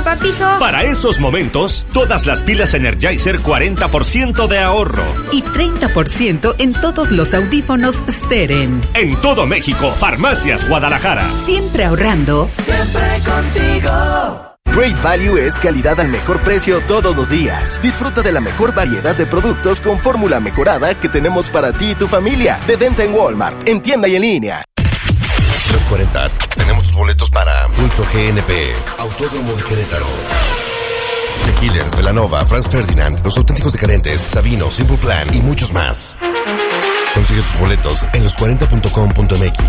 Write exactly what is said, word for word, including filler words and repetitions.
papijo. Para esos momentos, todas las pilas Energizer cuarenta por ciento de ahorro. Y treinta por ciento en todos los audífonos Steren. En todo México, Farmacias Guadalajara. Siempre ahorrando. Siempre contigo. Great Value es calidad al mejor precio todos los días. Disfruta de la mejor variedad de productos con fórmula mejorada que tenemos para ti y tu familia. De venta en Walmart, en tienda y en línea. Los cuarenta. Tenemos tus boletos para Pulso G N P, Autódromo de Querétaro. The Killers, Belanova, Franz Ferdinand, Los Auténticos Decadentes, Sabino, Simple Plan y muchos más. Consigue tus boletos en los cuarenta punto com punto m x.